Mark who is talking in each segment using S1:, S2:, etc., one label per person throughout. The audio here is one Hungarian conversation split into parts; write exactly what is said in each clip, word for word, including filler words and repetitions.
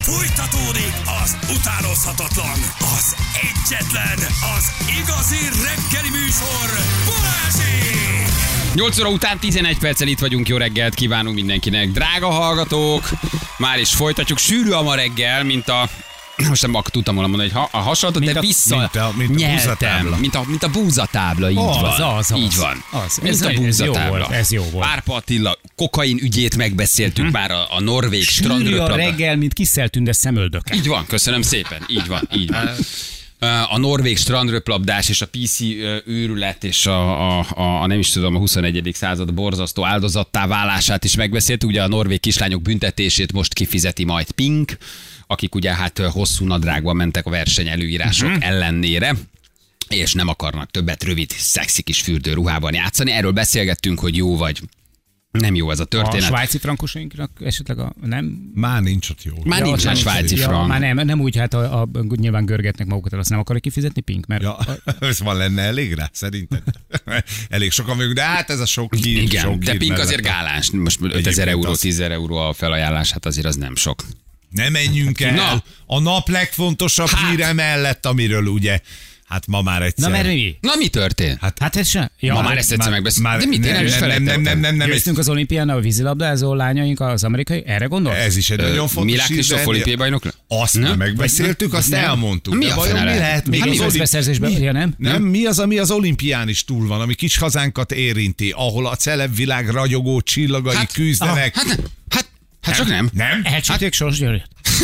S1: Fújtatódik az utánozhatatlan, az egyetlen, az igazi reggeli műsor, Balázsék!
S2: nyolc óra után tizenegy perccel itt vagyunk, jó reggelt kívánunk mindenkinek. Drága hallgatók, már is folytatjuk. Sűrű a ma reggel, mint a... Most nem tudtam volna mondani, hogy ha, a hasonlatot, de vissza
S3: mint a, mint a
S2: nyeltem. Mint a, mint a búzatábla, így
S3: az,
S2: van.
S3: Az, az,
S2: így van.
S3: Az.
S2: Mint
S3: Ez,
S2: a búzatábla.
S3: Ez jó volt. Ez jó volt.
S2: Árpa Attila kokain ügyét megbeszéltük hm. már a, a norvég strandröplabda.
S3: A reggel, mint kiszeltünde szemöldöke.
S2: Így van, köszönöm szépen. Így van, így van. A norvég strandröplabdás és a pé cé őrület és a, a, a, a nem is tudom, a huszonegyedik század borzasztó áldozattá válását is megbeszéltük. Ugye a norvég kislányok büntetését most kifizeti majd Pink, akik ugye hát hosszú nadrágban mentek a verseny előírások uh-huh. ellenére, és nem akarnak többet rövid, szexi kis fürdőruhában játszani. Erről beszélgettünk, hogy jó vagy nem jó ez a történet.
S3: A svájci frankosainknak esetleg a, nem?
S4: Már nincs ott jó.
S2: Már ja, nincs a svájci
S3: ja,
S2: frank.
S3: Már nem, nem úgy, hát a, a, nyilván görgetnek magukat, azt nem akarja kifizetni Pink, mert...
S4: Ja, ez van lenne elég rá, szerinted? Elég sokan vagyunk, de hát ez a sok hír.
S2: Igen,
S4: sok
S2: de
S4: hír
S2: Pink azért
S4: mellett.
S2: gálás. Most ötezer euró, tízezer euró a felajánlás, hát azért az nem sok.
S4: Ne menjünk el.
S2: Na.
S4: A nap legfontosabb
S2: Hát.
S4: híre mellett, amiről ugye, hát ma már egyszer.
S3: Na, mert mi?
S2: Na mi történt?
S4: Hát,
S3: Hát ez se... Ja,
S2: Ma már ezt egyszer megbeszéltük. De mit, én
S4: nem,
S2: nem is
S4: nem, nem, nem, nem,
S2: felejtettem.
S4: nem, nem, ez,
S3: Győztünk az olimpián a vízilabdázó lányaink, az amerikai, erre gondolsz?
S4: ez is egy nagyon fontos
S2: Milák
S4: hír,
S2: Kristóf
S4: de
S2: olimpiai bajnok?
S4: Azt
S2: Nem?
S4: nem megbeszéltük, azt
S3: Nem.
S4: elmondtuk.
S2: Mi
S4: De
S2: a
S4: vajon
S2: fene
S4: mi
S2: lehet?
S4: lehet
S3: Még
S4: még
S3: az
S4: az olimp-
S3: közbeszerzésben,
S4: mi-
S3: ja, nem?
S4: Nem, mi az, ami az olimpián is túl van, ami kis hazánkat érinti, ahol a celebvilág ragyogó csillagai
S2: Hát,
S4: küzdenek.
S2: Hát nem. Hát, hát csak nem.
S4: Nem?
S3: Elcsíték Sors Györgyöt.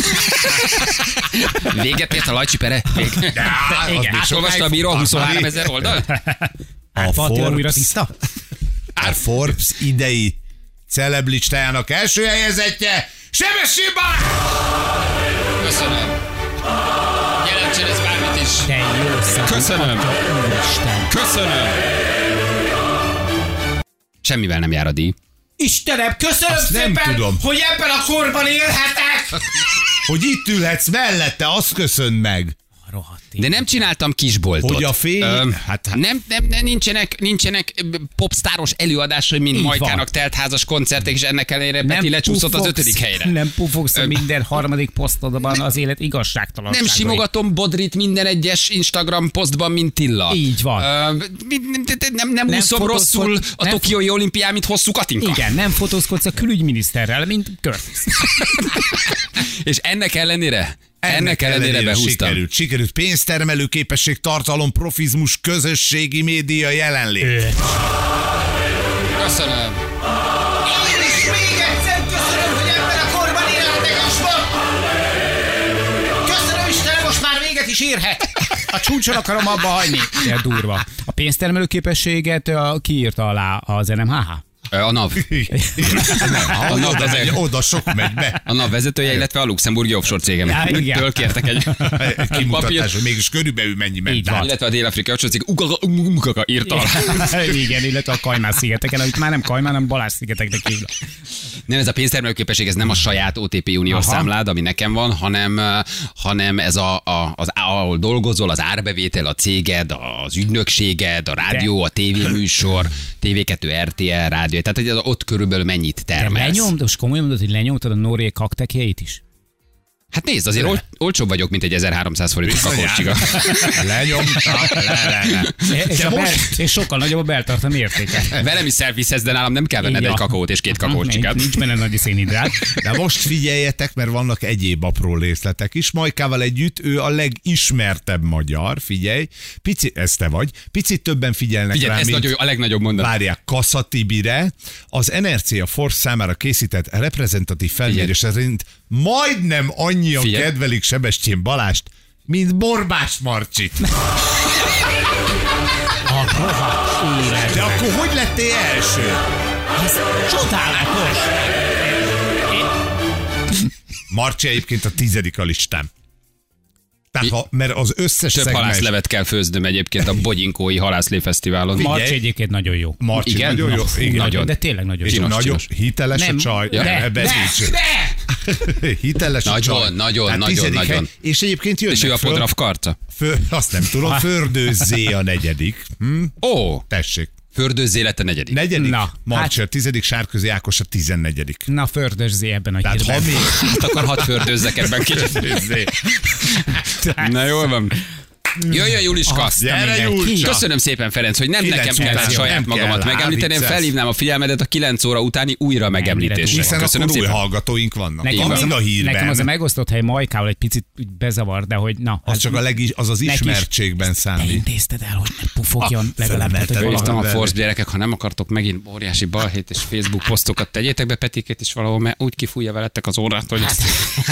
S2: Véget ért a Lajcsi pere? Vég.
S4: Igen.
S2: Átolvasta a bíró a huszonhárom ezer oldal?
S4: A
S3: Attila újra
S4: Forbes,
S3: tiszta?
S4: a Forbes idei celeblistájának első helyezettje, Sebestyén Balázs!
S2: Köszönöm. Jelentsen ez bármit is.
S3: De jó szám.
S2: Köszönöm.
S3: Úristen.
S2: Köszönöm. Semmivel nem jár a díj.
S3: Istenem, köszönöm
S4: Azt nem
S3: szépen,
S4: tudom.
S3: hogy ebben a korban élhetek!
S4: Hogy itt ülhetsz mellette, azt köszönd meg.
S3: Rohadt
S2: De nem csináltam kisboltot.
S4: Hogy a fény-
S2: Öm,
S4: hát-
S2: nem, nem, nem, nincsenek, nincsenek popstáros előadásai, mint
S3: Így
S2: Majkának
S3: van.
S2: teltházas koncertek, és ennek ellenére Peti lecsúszott az
S3: pufogsz-
S2: ötödik helyre.
S3: Nem pufogsz
S2: Öm,
S3: minden harmadik posztodban az élet igazságtalanságai.
S2: Nem simogatom Bodrit minden egyes Instagram posztban, mint Tilla.
S3: Így van.
S2: Ö, mi- nem, nem, nem
S3: Nem
S2: úszom
S3: fotózkod-
S2: rosszul a
S3: nem-
S2: tokiói olimpián, mint hosszú Katinka.
S3: Igen, nem fotózkodsz a külügyminiszterrel, mint Curtis.
S2: És ennek ellenére, ennek, ennek ellenére behúztam.
S4: Sikerült, sikerült pénztermelő képesség, tartalom, profizmus, közösségi média jelenlét.
S2: Köszönöm.
S3: Én is még egyszer köszönöm, hogy ebben a korban élhetek is van. Köszönöm Istenem, most már véget is érhet. A csúcson akarom abba hagyni. De durva. A pénztermelő képességet a, ki írta alá az en em há há?
S2: A NAV.
S4: Nem, ha
S2: A NAV
S4: oda,
S2: az
S4: megy,
S2: egy-
S4: oda sok megy be.
S2: A NAV vezetője, illetve a luxemburgi offshore cégem.
S3: Ja, igen.
S2: Től kértek egy
S4: Kimutatás, hogy mégis körülbelül mennyi ment
S3: Így van.
S4: át.
S2: Illetve a dél-afrikai offshore cég Ugaga Ugaga írta alá.
S3: Igen, illetve a Kajmán-szigeteken, amit már nem Kajmán, hanem Balázs-szigeteknek hívnak.
S2: Nem, ez a pénztermelőképesség, ez nem a saját o té pé uniós
S3: Aha.
S2: számlád, ami nekem van, hanem, uh, hanem ez a, a, az, ahol dolgozol, az árbevétel, a céged, az ügynökséged, a rádió, a tévéműsor, té vé kettő, er té el, rádió. Tehát hogy az ott körülbelül mennyit
S3: Te
S2: termelsz.
S3: lenyomd, most komolyan mondod, hogy lenyomtad a norvég kaktekjeit is?
S2: Hát nézd, azért ol, olcsóbb vagyok, mint egy ezerháromszáz forintos kakócsiga.
S4: Lenyomta, le, le, le.
S3: És,
S4: De
S3: a bel,
S4: most-
S3: és sokkal nagyobb a beltartalmi értéke.
S2: Velem is szelfiszhez, de nálam nem kell venned
S3: Így
S2: egy
S3: van.
S2: kakaót és két kakócsikát.
S3: Nincs benne nagy szénhidrát.
S4: De most figyeljetek, mert vannak egyéb apró részletek is. Majkával együtt ő a legismertebb magyar, figyelj, pici, ez te vagy, picit többen figyelnek
S2: Figyelj,
S4: rá,
S2: ez
S4: mint
S2: nagyon jó, a legnagyobb mondat.
S4: várják Kassa Tibire. Az en er cé a Force számára készített reprezentatív felmérés szerint majdnem annyian
S2: Figyelj.
S4: kedvelik Sebestyén Balást, mint Borbás Marcsit.
S3: A rohadt élet.
S4: De akkor hogy lettél első?
S3: Ez csodálatos.
S4: Marcsi egyébként a tizedik a listán. Tehát, ha, mert az összes
S2: Több
S4: szegmens...
S2: halászlevet kell főznöm egyébként a Bogyingói Halászlé Fesztiválon.
S3: Marci egyébként nagyon jó.
S4: Marcsi
S2: Igen?
S4: nagyon jó.
S2: Na,
S4: Igen.
S2: nagyon.
S3: De tényleg nagyon
S4: És
S3: jó.
S2: Csinos,
S4: nagyon
S2: csinos.
S4: hiteles
S3: Nem,
S4: a csaj.
S3: de,
S4: Ne,
S3: de,
S4: nincs.
S3: de.
S4: Hiteles a
S2: Nagyon,
S4: csaj.
S2: nagyon,
S4: Tehát
S2: nagyon,
S4: tizedik
S2: nagyon.
S4: hely. És egyébként jönnek
S2: És ő a
S4: föl,
S2: Podraf karca.
S4: föl, azt nem tudom, Fördőzzé a negyedik. Hm?
S2: Ó,
S4: Tessék.
S2: Fördőzzélet a negyedik.
S4: Negyedik,
S3: Na,
S4: Marcsi a tizedik, Sárközi Ákos a tizennegyedik.
S3: Na, fördözzé ebben a
S4: Tehát
S3: hírben.
S4: ha még...
S2: Hát akkor hadd fördőzzek ebben kicsit. Na jól van. Jöjjön Juliska!
S3: Azt a
S4: Gyere,
S3: mindenki.
S4: Julcsa!
S2: Köszönöm szépen, Ferenc, hogy nem
S4: Kilenc
S2: nekem
S4: után
S2: kellett
S4: jó,
S2: saját
S4: nem
S2: magamat
S4: kell,
S2: megemlíteni, én
S4: vicces.
S2: felhívnám a figyelmedet a kilenc óra utáni újra megemlítésre.
S4: Hiszen
S2: Köszönöm
S4: akkor új
S2: szépen.
S4: hallgatóink vannak.
S3: Nekem
S4: Van
S3: az,
S4: mind a hírben.
S3: nekem az a megosztott hely Majkával egy picit úgy bezavar, de hogy na.
S4: Az
S3: hát
S4: csak a legis, az az
S3: neki is-
S4: ismertségben
S3: Te
S4: számít.
S3: intézted el, hogy ne pufogjon
S4: Ah,
S3: legalább. Tehát, hogy
S4: felemelted
S3: valahogy-
S2: Hívtam a
S4: Valami
S2: Force gyerekek, ha nem akartok megint óriási balhét és Facebook posztokat, tegyétek be Petikét is valahol, mert úgy kifújja veletek az órát, hogy ezt...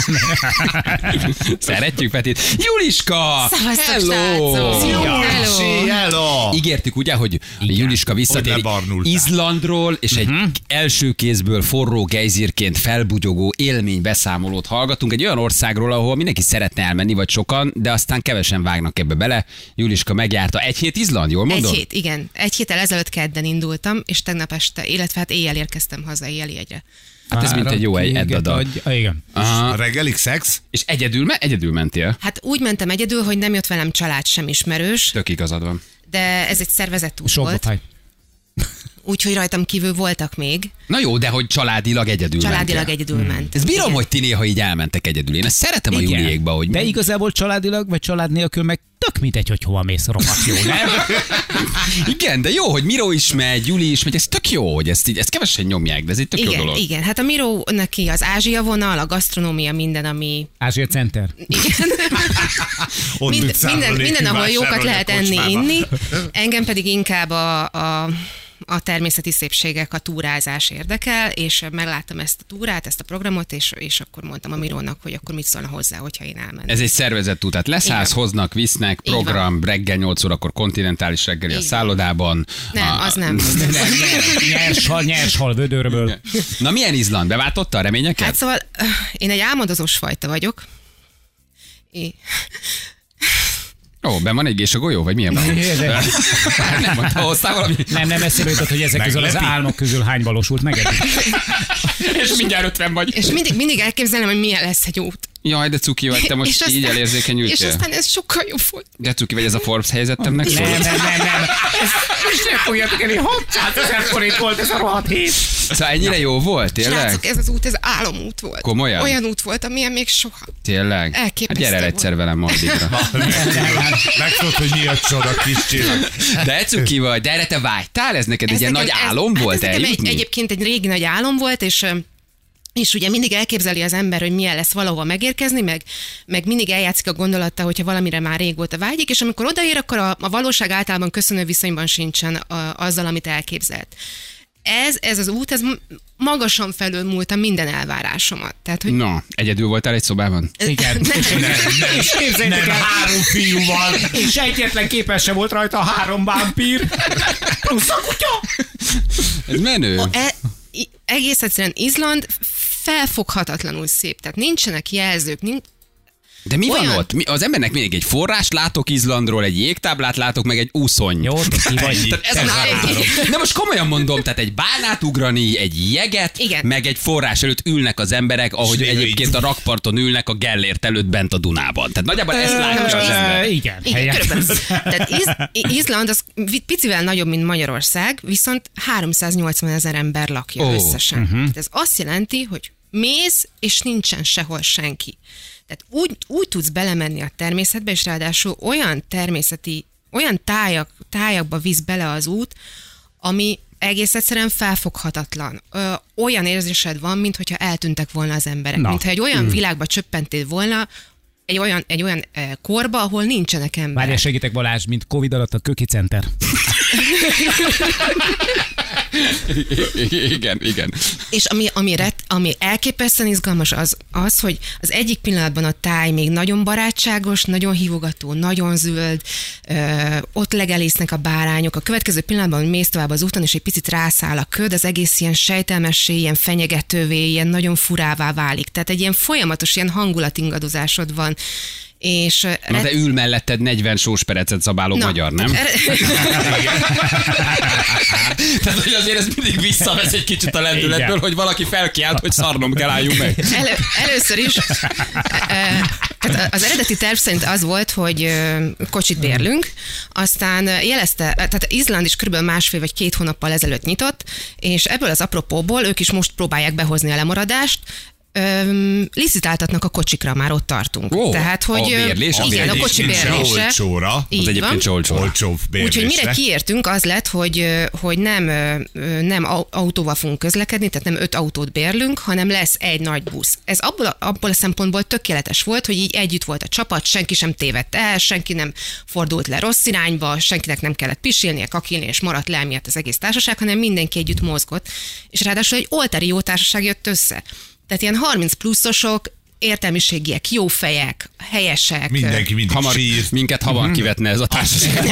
S2: Szeretjük Petit. Juliska!
S5: Szevasztok,
S2: Hello!
S5: srácok!
S3: Szia!
S4: Hello! Hello!
S2: Ígértük ugye, hogy Juliska visszatér
S4: Hogy lebarnultál.
S2: Izlandról, és egy
S3: Mhm.
S2: első kézből forró gejzírként felbugyogó élménybeszámolót hallgatunk. Egy olyan országról, ahol mindenki szeretne elmenni, vagy sokan, de aztán kevesen vágnak ebbe bele. Juliska megjárta egy hét Izland, jól mondom?
S5: Egy hét, igen. Egy héttel ezelőtt kedden indultam, és tegnap este, illetve hát éjjel érkeztem haza éjjeli egyre.
S2: Hát ez mint egy jó egy
S3: Téged
S2: eddada.
S3: adj- Ah, igen.
S2: Aha.
S4: A reggelig szex?
S2: És egyedül, me- egyedül mentél?
S5: Hát úgy mentem egyedül, hogy nem jött velem család sem ismerős,
S2: Tök igazad van.
S5: de ez egy szervezett út
S3: Sok
S5: volt,
S3: volt.
S5: úgyhogy rajtam kívül voltak még.
S2: Na jó, de hogy családilag egyedül
S5: Családilag
S2: mentél.
S5: egyedül ment.
S2: Ez bírom,
S5: Igen.
S2: hogy ti néha így elmentek egyedül. Én ezt szeretem a
S3: Igen.
S2: Juliékba, hogy
S3: De igazából családilag, vagy család nélkül meg tök mindegy, hogy hova mész, rohadt jó, nem?
S2: igen, de jó, hogy Miro is megy, Juli is megy, ez tök jó, hogy ezt, így, ezt kevesen nyomják, de ez egy tök jó
S5: Igen,
S2: dolog.
S5: igen. Hát a Miró neki az Ázsia vonal, a gasztronómia, minden, ami...
S3: Ázsia Center.
S5: Igen.
S4: Ott
S5: Mind,
S4: mit
S5: minden,
S4: számolik,
S5: minden, ahol jókat
S4: vásárolni a
S5: lehet enni,
S4: kocsmába.
S5: inni. Engem pedig inkább a, a, a természeti szépségek, a túrázás érdekel, és megláttam ezt a túrát, ezt a programot, és, és akkor mondtam a Mirónak, hogy akkor mit szólna hozzá, hogyha én elmentem.
S2: Ez egy szervezett út, tehát leszállsz,
S5: Igen.
S2: hoznak, visznek,
S5: Így van.
S2: program, reggel nyolc órakor kontinentális reggeli a
S5: Így van.
S2: szállodában.
S5: Nem,
S2: A-
S5: az nem.
S3: Nem, nem, nyers hal, nyers hal vödörből.
S2: Na milyen Izland? Beváltotta a reményeket?
S5: Hát szóval öh, én egy álmodozós fajta vagyok. É.
S2: Ó, ben van egy gés a golyó, vagy milyen van? Nem mondta, hoztál valami?
S3: Nem, nem eszébe jutott, hogy ezek közül az
S4: Meglepi?
S3: álmok közül hány valósult meg eddig.
S2: És mindjárt ötven vagy.
S5: És mindig, mindig elképzelem, hogy milyen lesz egy út.
S2: Jaj, de cuki vagy, te most
S5: És aztán-
S2: így
S5: És
S2: elérzékenyültél.
S5: aztán ez sokkal jobb volt.
S2: De cuki vagy, ez a Forbes helyzetemnek
S3: Nem,
S2: szól?
S3: nem, nem, nem. Ezt nem fogjátok elni, hatszázezer forint volt ez a rohadt hét.
S2: Szóval ennyire jó volt, tényleg?
S5: Srácok, ez az út, ez álomút volt.
S2: Komolyan?
S5: Olyan út volt, amilyen még soha.
S2: Tényleg? Hát
S5: Elképesztő
S2: gyere el
S5: volt.
S2: egyszer velem Maldikra.
S4: Megtudod, hogy mi a csoda, kis csillag.
S2: De cuki vagy, de erre te vágytál? Ez neked egy
S5: Ez
S2: ilyen
S5: nekem-
S2: nagy
S5: ez-
S2: álom
S5: hát
S2: volt
S5: ez nekem egy,
S2: eljutni?
S5: egyébként egy régi nagy álom volt, és ö, és ugye mindig elképzeli az ember, hogy milyen lesz valahova megérkezni, meg, meg mindig eljátszik a gondolattal, hogyha valamire már régóta vágyik, és amikor odaér, akkor a, a valóság általában köszönő viszonyban sincsen a, azzal, amit elképzelt. Ez, ez az út, ez m- magasan felülmúlta minden elvárásomat. Tehát, hogy
S2: Na, egyedül voltál egy szobában?
S3: Igen. És, és képzeljétek
S4: Nem,
S3: el,
S4: három fiúval.
S3: és egyetlen képes sem volt rajta a három vámpír. Plusz a kutya.
S2: Ez menő.
S5: e, i- egész egyszerűen Izland felfoghatatlanul szép. Tehát nincsenek jelzők, nincs,
S2: De mi van
S5: Olyan-
S2: ott? Mi, az embernek mindig egy forrást látok Izlandról, egy jégtáblát látok, meg egy úszony.
S3: Jó, te ki vagy.
S2: Tehát ez
S5: Na,
S2: az három.
S5: egy-
S2: De most komolyan mondom, tehát egy bálnát ugrani, egy jeget,
S5: Igen.
S2: meg egy forrás előtt ülnek az emberek, ahogy
S4: És
S2: egyébként
S4: így-
S2: a rakparton ülnek a Gellért előtt bent a Dunában. Tehát nagyjából ezt látja az
S3: Ö,
S2: ember.
S3: Igen,
S5: Igen,
S3: helyett.
S5: körülbelül. Tehát Iz- Izland az vi- picivel nagyobb, mint Magyarország, viszont háromszáznyolcvan ezer ember lakja
S2: Ó,
S5: oh, összesen. Uh-huh. Tehát ez azt jelenti, hogy mész, és nincsen sehol senki. Tehát úgy, úgy tudsz belemenni a természetbe, és ráadásul olyan természeti, olyan tájak, tájakba visz bele az út, ami egész egyszerűen felfoghatatlan. Ö, olyan érzésed van, mintha eltűntek volna az emberek.
S3: Na.
S5: Mintha egy olyan világba csöppentél volna, egy olyan, egy olyan eh, korba, ahol nincsenek emberek.
S3: Várjál, segítek Balázs, mint Covid alatt a Köki Center.
S2: Igen, igen.
S5: És ami, ami, ret, ami elképesztően izgalmas az, az, hogy az egyik pillanatban a táj még nagyon barátságos, nagyon hívogató, nagyon zöld, ö, ott legelésznek a bárányok, a következő pillanatban, hogy mész tovább az úton, és egy picit rászáll a köd, az egész ilyen sejtelmessé, ilyen fenyegetővé, ilyen nagyon furává válik. Tehát egy ilyen folyamatos ilyen hangulatingadozásod van. És ö,
S2: Na de ül melletted negyven sósperecet zabáló
S5: Na,
S2: magyar, nem?
S5: er-
S2: Tehát, hogy azért ez mindig visszavesz egy kicsit a lendületből,
S3: Igen.
S2: hogy valaki felkiált, hogy szarnom kell, álljunk meg.
S5: Elő, először is e, Hát az eredeti terv szerint az volt, hogy ö, kocsit bérlünk, aztán jelezte, tehát Izland is kb. másfél vagy két hónappal ezelőtt nyitott, és ebből az apropóból ők is most próbálják behozni a lemaradást, Öm, licitáltatnak a kocsikra, már ott tartunk.
S2: Ó,
S5: Tehát, hogy
S2: a bérlés, a
S5: igen, a
S2: bérlés
S5: kocsi
S4: nincs se
S5: bérlése.
S4: olcsóra.
S2: Az
S5: Így
S2: egyébként
S5: van.
S2: se olcsó.
S4: Olcsóbb bérlésre.
S5: Úgyhogy mire kiértünk, az lett, hogy, hogy nem, nem autóval fogunk közlekedni, tehát nem öt autót bérlünk, hanem lesz egy nagy busz. Ez abból a, abból a szempontból tökéletes volt, hogy így együtt volt a csapat, senki sem tévedt el, senki nem fordult le rossz irányba, senkinek nem kellett pisilnie, kakilni, és maradt le miatt az egész társaság, hanem mindenki együtt mozgott. És ráadásul egy oltári jó társaság jött össze. Tehát ilyen harminc pluszosok, értelmiségiek, jó fejek, helyesek.
S4: Mindenki mindig
S2: Hamar,
S4: sír.
S2: minket hamar kivetne ez a társaság.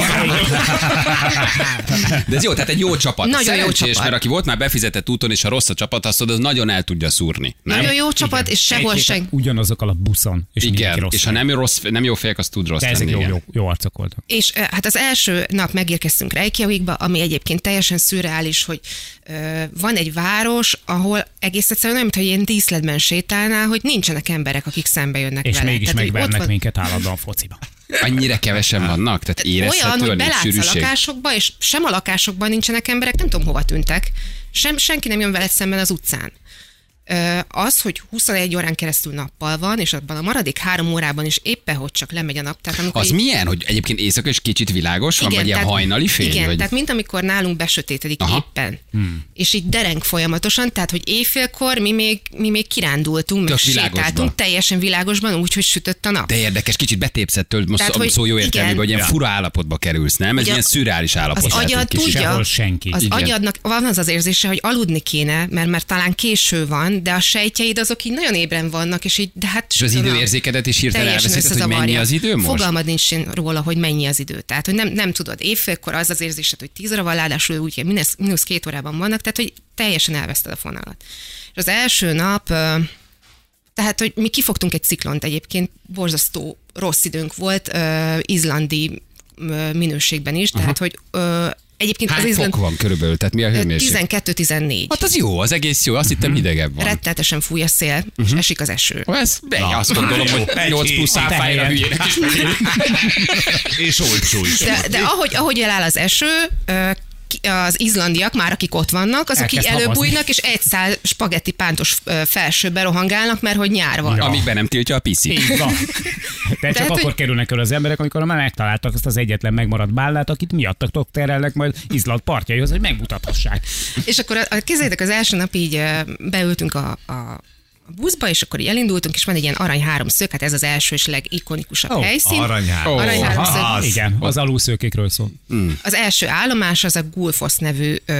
S2: De ez jó, tehát egy jó csapat.
S5: Nagyon jó
S2: Szerencsés,
S5: csapat.
S2: mert aki volt már befizetett úton, és ha rossz a csapat, azt az nagyon el tudja szúrni. Nem?
S5: Nagyon jó csapat, és sehol
S3: Egy
S5: sen.
S3: héten ugyanazokkal a buszon. És mindenki
S2: Igen,
S3: rossz
S2: és ha nem, rossz, nem jó fejek, az tud rossz
S3: de ezek
S2: lenni.
S3: jó,
S2: igen.
S3: jó, jó arcok voltak.
S5: És eh, hát az első nap megérkeztünk Reykjavikba, ami egyébként teljesen szürreális, hogy ö, van egy város, ahol egész egyszerűen olyan, mintha ilyen díszletben sétálnál, hogy nincsenek emberek, akik szembe jönnek
S3: És
S5: vele.
S3: mégis
S5: Tehát, hogy ott
S3: megvernek
S5: van-
S3: minket állandóan fociba.
S2: Annyira kevesen vannak, tehát
S5: Olyan, hogy
S2: érezhetően egy
S5: belátsz a
S2: sűrűség.
S5: lakásokba, és sem a lakásokban nincsenek emberek, nem tudom hova tűntek. Sem, senki nem jön veled szemben az utcán. Ö, Az, hogy huszonegy órán keresztül nappal van, és abban a maradék három órában is éppen, hogy csak lemegy a nap. Tehát amikor
S2: Az
S5: így-
S2: milyen, hogy egyébként éjszaka is kicsit világos van, vagy ilyen
S5: tehát-
S2: hajnali fény?
S5: Igen,
S2: vagy...
S5: tehát mint amikor nálunk besötétedik
S2: Aha.
S5: éppen, hmm. és így dereng folyamatosan, tehát hogy éjfélkor mi még, mi még kirándultunk, meg
S2: Tök világosban.
S5: sétáltunk teljesen világosban, úgy, hogy sütött a nap.
S2: De érdekes, kicsit betépszett tőled, most
S5: Tehát,
S2: szó,
S5: hogy
S2: szó jó
S5: igen.
S2: értelmében, hogy ilyen
S3: Ja.
S2: fura állapotba kerülsz, nem? Ez
S5: Ugye
S2: ilyen szürreális állapot.
S5: Az
S2: lehet
S5: agyad
S2: egy kicsit.
S5: tudja,
S3: Sehol senki.
S5: az
S2: Igen.
S5: agyadnak van az az érzése, hogy aludni kéne, mert, mert talán késő van, de a sejtjeid azok így nagyon ébren vannak, és így, de hát...
S2: És az
S5: süt a nap.
S2: időérzékedet is hirtelen
S5: Teljesen
S2: elveszíted, hogy mennyi
S5: összezavarja.
S2: az idő most?
S5: Fogalmad nincs róla, hogy mennyi az idő. Tehát, hogy nem, nem tudod. Évfélkor az az érzésed, hogy tíz óra van, ráadásul úgy, hogy mínusz, mínusz két órában vannak, tehát, hogy teljesen elveszted a fonalat. És az első nap, ö, tehát, hogy mi kifogtunk egy ciklont egyébként, borzasztó rossz időnk volt, ö, izlandi ö, minőségben is, tehát, hogy ö, egyébként
S2: Hány
S5: az izland...
S2: fok van körülbelül? Tehát mi a hőmérséklet?
S5: tizenkettő tizennégy.
S2: Hát az jó, az egész jó, azt hittem hidegebb van.
S5: Rettenetesen fúj a szél, és esik az eső.
S2: Ez, de azt gondolom, hogy
S4: Egy
S2: nyolc
S4: hét.
S2: plusz áfájára hülyének is megyünk.
S4: És olcsó is.
S5: De, de ahogy, ahogy eláll az eső, ö, ki- az izlandiak már, akik ott vannak, azok
S3: Elkezd
S5: így
S3: habazni.
S5: előbújnak, és egy szál spagetti pántos ö, felsőbe rohangálnak, mert hogy nyár van.
S3: Ja.
S2: Amíg be nem tiltja a piszi.
S3: Így van. De csak
S5: Tehát,
S3: akkor
S5: hogy-
S3: kerülnek el az emberek, amikor már megtaláltak azt az egyetlen megmaradt bállát, akit miattatok terelnek majd Izland partjaihoz, hogy megmutathassák.
S5: És akkor a, a, képzeljétek, az első nap így ö, beültünk a, a a buszba, és akkor így elindultunk, és van egy ilyen arany háromszög, hát ez az első és legikonikusabb
S3: Ó,
S5: helyszín.
S4: Aranyhár.
S2: Ó,
S5: Arany háromszög.
S4: az.
S3: Igen, az alulszőkékről szól.
S5: Az első állomás az a Gullfoss nevű, ö,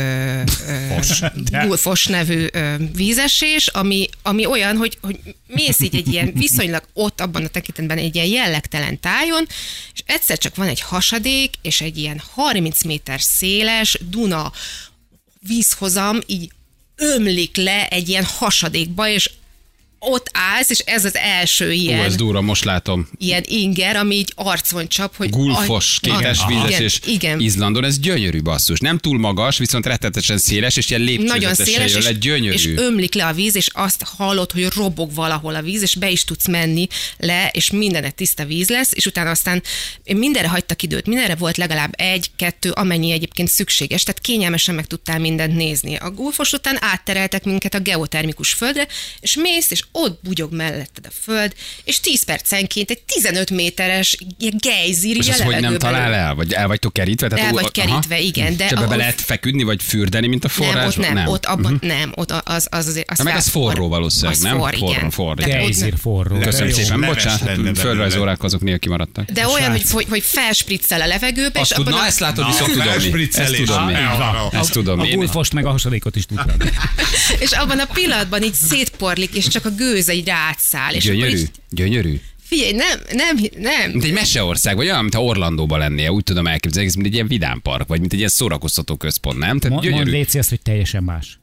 S5: ö,
S3: de.
S5: Gullfoss nevű ö, vízesés, ami, ami olyan, hogy, hogy mész így egy ilyen viszonylag ott abban a tekintetben egy ilyen jellegtelen tájon, és egyszer csak van egy hasadék, és egy ilyen harminc méter széles Duna vízhozam így ömlik le egy ilyen hasadékba, és ott állsz, és ez az első
S2: Ó,
S5: ilyen,
S2: ez durva, most látom.
S5: ilyen inger, ami így arcon csap, hogy...
S2: Gulfos,
S5: a-
S2: kétes
S5: a-
S2: vízes
S5: igen,
S2: és
S5: igen.
S2: Izlandon, ez gyönyörű basszus. Nem túl magas, viszont rettetesen széles, és ilyen
S5: Nagyon
S2: lépcsőzetesen
S5: széles,
S2: jön le,
S5: és,
S2: gyönyörű.
S5: és ömlik le a víz, és azt hallod, hogy robog valahol a víz, és be is tudsz menni le, és mindenet tiszta víz lesz, és utána aztán mindenre hagytak időt, mindenre volt legalább egy, kettő, amennyi egyébként szükséges, tehát kényelmesen meg tudtál mindent nézni. A Gullfoss után áttereltek minket a geotermikus földre, és mész, és ott bugyog melletted a föld, és tíz percenként egy tizenöt méteres ilyen gejzír
S2: És
S5: így a
S2: az hogy nem
S5: levegőben.
S2: talál el? Vagy el vagytok kerítve?
S5: El
S2: ú-
S5: vagy
S2: aha.
S5: kerítve, igen, de
S2: És ebbe be
S5: ahol-
S2: lehet feküdni, vagy fürdeni, mint a
S5: Nem,
S2: forrás?
S5: ott nem, ott abban nem, ott az, az azért... Az
S2: Na, meg ez
S5: felforr.
S2: forró valószínűleg,
S5: Az
S2: nem?
S5: forr,
S2: Forró,
S5: igen.
S2: forró.
S5: Tehát ott
S3: Gejzír
S5: nem-
S3: forró.
S2: Köszönöm
S4: Jó,
S2: szépen,
S4: leves lenne
S2: bocsánat,
S4: belőle.
S2: földrajzórák azok nélkül maradtak.
S5: De olyan, hogy, hogy, hogy felspriccel a levegőbe,
S2: Azt
S5: és
S2: tud,
S5: abban
S2: na
S5: a,
S2: ezt látod,
S4: Na,
S2: viszont tudom mi. Ezt
S4: felspriccelés.
S2: tudom mi.
S4: Ah, van.
S2: Ezt tudom
S3: A
S2: én.
S3: Gullfost meg a hasadékot is tudtam.
S5: és abban a pillanatban így szétporlik, és csak a gőze így rátszál. És akkor
S2: Gyönyörű,
S5: így,
S2: gyönyörű.
S5: figyelj, nem, nem, nem.
S2: Mint egy meseország, vagy olyan, mintha Orlandóban lennél, úgy tudom elképzelni, ez mint egy ilyen vidámpark, vagy mint egy ilyen szórakoztató központ, nem? Tehát
S3: Mond, mond
S2: gyönyörű.
S3: Léci azt, hogy teljesen más.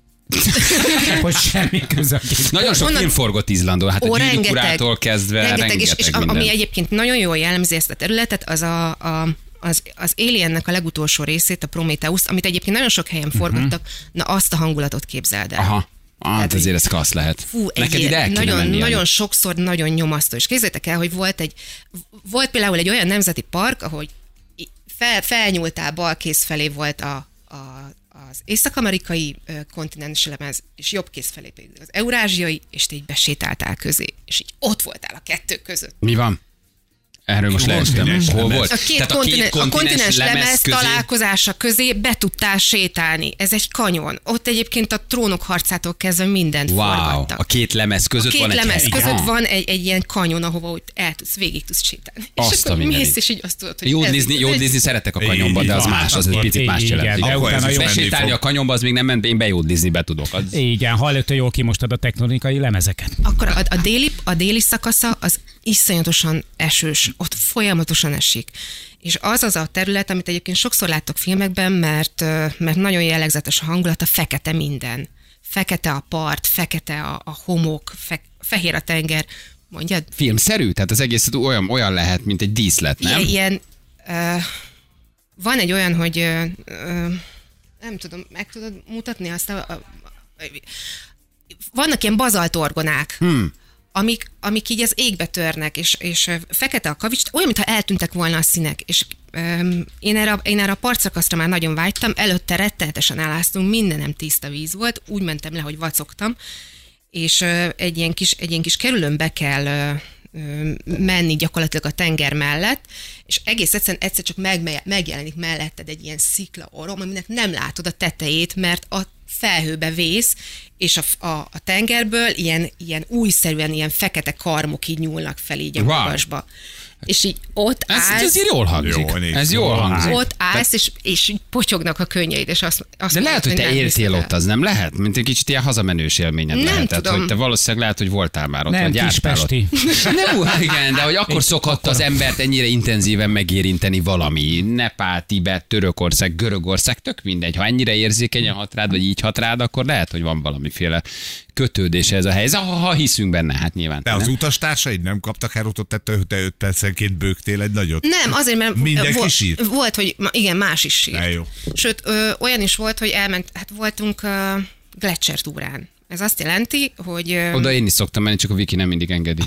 S3: Hogy semmi köze a két.
S2: Nagyon sok
S5: Onnan-
S2: film forgott Izlandon, hát
S5: Ó,
S2: a gyűrűk
S5: rengeteg,
S2: urától kezdve rengeteg,
S5: és, és a-
S2: minden.
S5: ami egyébként nagyon jól jellemzi ezt a területet, az a, a az, az Aliennek a legutolsó részét, a Prometheus, amit egyébként nagyon sok helyen forgattak, na azt a hangulatot képzeld el.
S2: Aha. Ah, hát azért ez klassz lehet.
S5: Fú,
S2: Neked
S5: egy
S2: ide el kéne
S5: nagyon,
S2: menni,
S5: nagyon
S2: Jani.
S5: sokszor nagyon nyomasztó. És képzeljétek el, hogy volt egy, volt például egy olyan nemzeti park, ahogy fel, felnyúltál balkész felé volt a, a, az észak-amerikai ö, kontinens lemez, és jobb kész felé pedig az eurázsiai, és te így besétáltál közé, és így ott voltál a kettő között.
S2: Mi van? Erről most leestem.
S4: kontinens
S2: Hol
S4: lemez.
S2: volt?
S5: A két
S2: Tehát
S5: kontinens, a kontinens lemez
S2: közé-
S5: találkozása közé be tudtál sétálni. Ez egy kanyon. Ott egyébként a Trónok harcától kezdve mindent
S2: Wow,
S5: forgattak.
S2: a két lemez között
S5: A két
S2: van egy
S5: lemez
S2: hely.
S5: között
S2: Aha.
S5: van egy, egy ilyen kanyon, ahova úgy el tudsz, végig tudsz sétálni.
S2: Azt
S5: és
S2: a
S5: akkor
S2: mindenit.
S5: mész, és így azt tudod, hogy
S2: Jódlizni,
S5: ez-
S2: jódlizni szeretek a kanyonba, de az
S4: Így van.
S2: más, az egy
S4: Akkor
S2: picit más
S3: igen,
S2: jelent.
S3: de
S4: Akkor
S3: utána
S4: ez
S3: jó.
S4: is menni
S2: Besétálni
S4: fog.
S2: a kanyonba, az még nem ment, én bejódlizni be tudok. Az...
S3: Igen, hallott, hogy jól kimostad a tektonikai lemezeket.
S5: Akkor a, a, déli, a déli szakasza az iszonyatosan esős, ott folyamatosan esik. És az az a terület, amit egyébként sokszor láttok filmekben, mert, ö, mert nagyon jellegzetes a hangulata, fekete minden. Fekete a part, fekete a, a homok, fe, fehér a tenger. Mondjad?
S2: Filmszerű? Tehát az egész olyan, olyan lehet, mint egy díszlet, nem?
S5: Ilyen, ilyen ö, van egy olyan, hogy ö, ö, nem tudom, meg tudod mutatni azt a, a, a vannak ilyen bazaltorgonák, hmm. amik, amik így az égbe törnek, és, és ö, fekete a kavics, olyan, mintha eltűntek volna a színek, és öm, én, erre, a- én erre a partszakaszra már nagyon vágytam, előtte rettenetesen eláztunk, mindenem tiszta víz volt, úgy mentem le, hogy vacogtam, és ö, egy ilyen kis, egy ilyen kis kerülőn be kell ö, ö, menni gyakorlatilag a tenger mellett, és egész egyszerűen egyszer csak meg, megjelenik melletted egy ilyen szikla orom, aminek nem látod a tetejét, mert a felhőbe vész, és a, a, a tengerből ilyen, ilyen újszerűen ilyen fekete karmok így nyúlnak fel így a
S2: Wow.
S5: magasba. És így ott
S2: Ez,
S5: állsz,
S2: ez jól hangzik.
S4: Jól néz
S2: Ez
S4: ki.
S2: jól
S4: Jól
S2: hangzik.
S5: ott állsz, és, és így potyognak a könnyeid, és azt, azt
S2: De lehet, hogy
S5: mondod,
S2: te
S5: nem
S2: éltél
S5: hiszed
S2: ott,
S5: el.
S2: az nem lehet? Mint egy kicsit ilyen hazamenős élményed
S5: Nem
S2: lehetett,
S5: tudom.
S2: hogy te valószínűleg lehet, hogy voltál már ott,
S3: Nem,
S2: vagy jártál ott.
S3: Kispesti.
S2: Nem, hát igen, de hogy akkor szokott az embert ennyire intenzíven megérinteni valami. Nepál, Tibet, Törökország, Görögország, tök mindegy. Ha ennyire érzékenyen hat rád, vagy így hat rád, akkor lehet, hogy van valamiféle kötődése ez a helyzet. Ha, ha hiszünk benne, hát nyilván.
S4: De az
S2: nem?
S4: utastársaid nem kaptak herótot, tehát te öt percenként bőgtél egy nagyot?
S5: Nem, azért, mert
S4: Mindenki
S5: volt,
S4: sírt?
S5: volt, hogy ma- igen, más is sírt.
S4: Ne, jó.
S5: Sőt, ö, olyan is volt, hogy elment, hát voltunk ö, Gletscher túrán. Ez azt jelenti, hogy... ö,
S2: Oda én is szoktam menni, csak a Viki nem mindig engedi.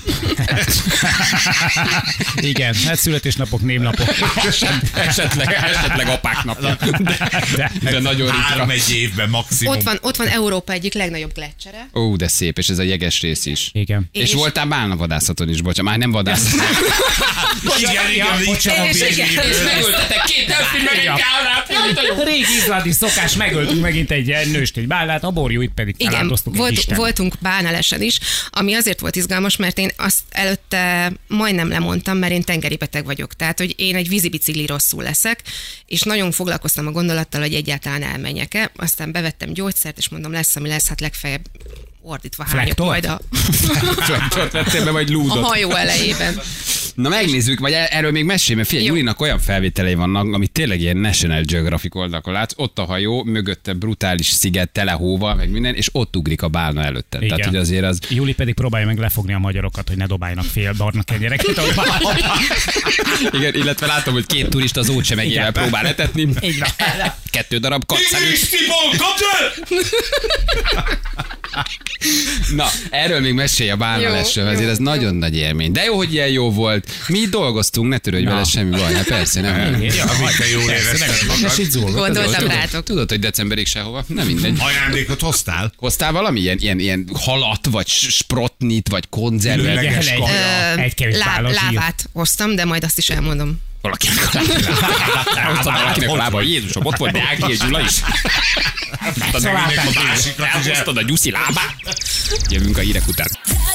S3: Igen, hát születésnapok, névnapok.
S2: esetleg, esetleg apák napja. De, de, de nagyon
S4: Három
S2: ritka.
S4: egy évben maximum.
S5: ott van, ott van Európa egyik legnagyobb gletschere.
S2: Ó, de szép, és ez a jeges rész is.
S3: Igen.
S2: És,
S5: És-
S2: és voltál bálnavadászaton is, bocsánat, már nem vadászaton.
S4: Igen, igen,
S3: bocsánat,
S5: És igen, és
S2: megöltetek két delfin, meg egy kálnát.
S3: Régi izlandi szokás, megöltünk megint egy nőst, egy bálát, a borjúit pedig
S5: Igen,
S3: feláldoztuk egy
S5: volt,
S3: Isten.
S5: voltunk bánelesen is, ami azért volt izgalmas, mert én azt előtte majdnem lemondtam, mert én tengeri beteg vagyok. Tehát, hogy én egy vízibicikli rosszul leszek, és nagyon foglalkoztam a gondolattal, hogy egyáltalán elmenjek-e. Aztán bevettem gyógyszert, és mondom, lesz, ami lesz, hát legfeljebb ordítva hányok
S3: Flektor?
S5: majd a,
S2: Flektor vettél be, vagy
S5: a
S2: lúdot.
S5: hajó elejében.
S2: Na megnézzük, vagy er- erről még mesélj, mert figyelj,
S5: Jó.
S2: Julinak olyan felvételei vannak, amit tényleg ilyen National Geographic oldalakon látsz, ott a hajó, mögötte brutális sziget, tele hóval, meg minden, és ott ugrik a bálna előtte.
S3: Igen.
S2: Tehát, hogy azért az...
S3: Júli pedig próbálja meg lefogni a magyarokat, hogy ne dobáljanak fél barna kenyereket. ahogy van.
S2: Igen, illetve látom, hogy két turista az Ócse megével
S3: Igen.
S2: próbál etetni.
S3: Így van.
S2: Kettő darab kacszerű.
S4: Szibon, kapd el!
S2: Na, erről még mesélj a bálna
S5: Jó,
S2: lesről,
S5: jó,
S2: azért ez
S5: jó.
S2: nagyon nagy élmény. De jó, hogy ilyen jó volt. Mi itt dolgoztunk, ne törődj vele, semmi baj. Hát persze, nem.
S3: Ja,
S4: Amit te jól érezted magad.
S3: És így zúgott.
S5: Gondoltam
S2: Tudod,
S5: rátok.
S2: tudod, hogy decemberig sehova? Nem mindegy.
S4: Ajándékot hoztál?
S2: Hoztál valami ilyen, ilyen, ilyen halat, vagy sprotnit, vagy konzervet?
S3: Igen,
S4: Különleges
S3: egy-
S4: kaja.
S3: Egy kevés
S5: Lá,
S3: bála zsír.
S5: lávát hoztam, de majd azt is elmondom.
S2: Valakinek a lába. Hoztad valakinek a lába, hogy Jézusom, ott volt Deáki és Gyula is. Hoztad meg
S3: Szalátán
S2: mindenki a
S4: kívül.
S2: másikat, elhoztad a Gyuszi lábát. Jövünk a hírek után.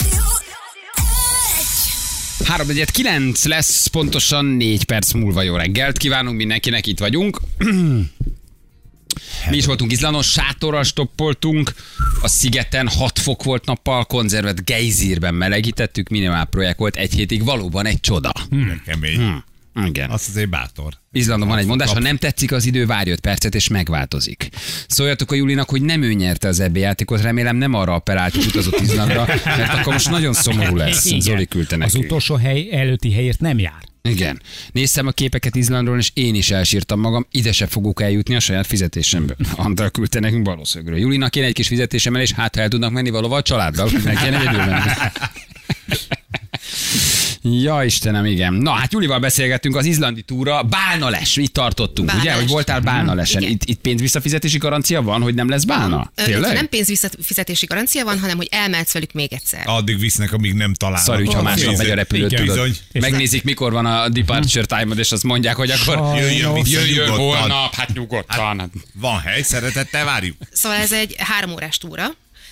S2: három negyven kilenc lesz, pontosan négy perc múlva jó reggelt. Kívánunk mindenkinek, itt vagyunk. Mi is voltunk Izlandon, sátorral stoppoltunk, a szigeten hat fok volt nappal, konzervet gejzírben melegítettük, minimál projekt volt, egy hétig valóban egy csoda.
S4: Hmm. Kemény.
S2: Hm. Igen.
S4: Azt azért bátor.
S2: Izlandon van egy mondás, ha nem tetszik az idő, várj öt percet, és megváltozik. Szóljatok a Julinak, hogy nem ő nyerte az é bé játékot, remélem nem arra appellált, hogy utazott Izlandra, mert akkor most nagyon szomorú lesz.
S3: Igen.
S2: Zoli küldte
S3: Az
S2: neki.
S3: utolsó hely előtti helyért nem jár.
S2: Igen. Néztem a képeket Izlandról, és én is elsírtam magam, ide se fogok eljutni a saját fizetésemből. Andra küldte nekünk Balószögről. Julinak kéne egy kis fizetésemmel, és hát ha el tudnak menni valahol a családdal, hogy meg kéne egyedül menni. Ja, Istenem, igen. Na, hát Julival beszélgettünk az izlandi túra, bálnales, itt tartottunk,
S5: Bálnales.
S2: ugye, hogy voltál bálnalesen.
S5: Igen.
S2: Itt, itt pénzvisszafizetési garancia van, hogy nem lesz bálna?
S5: Ö,
S2: Tényleg?
S5: Nem pénzvisszafizetési garancia van, hanem hogy elmehetsz velük még egyszer.
S4: Addig visznek, amíg nem találnak.
S2: Szarű, ha másnap megy a repülő,
S4: Igen.
S2: tudod.
S4: Bizony.
S2: Megnézik, mikor van a departure time-od, és azt mondják, hogy akkor
S4: Jöjjön vissza
S2: jöjjön
S4: nyugodtan.
S2: holnap, hát nyugodtan.
S4: Van hely, szeretettel várjuk.
S5: Szóval ez egy három órás túra,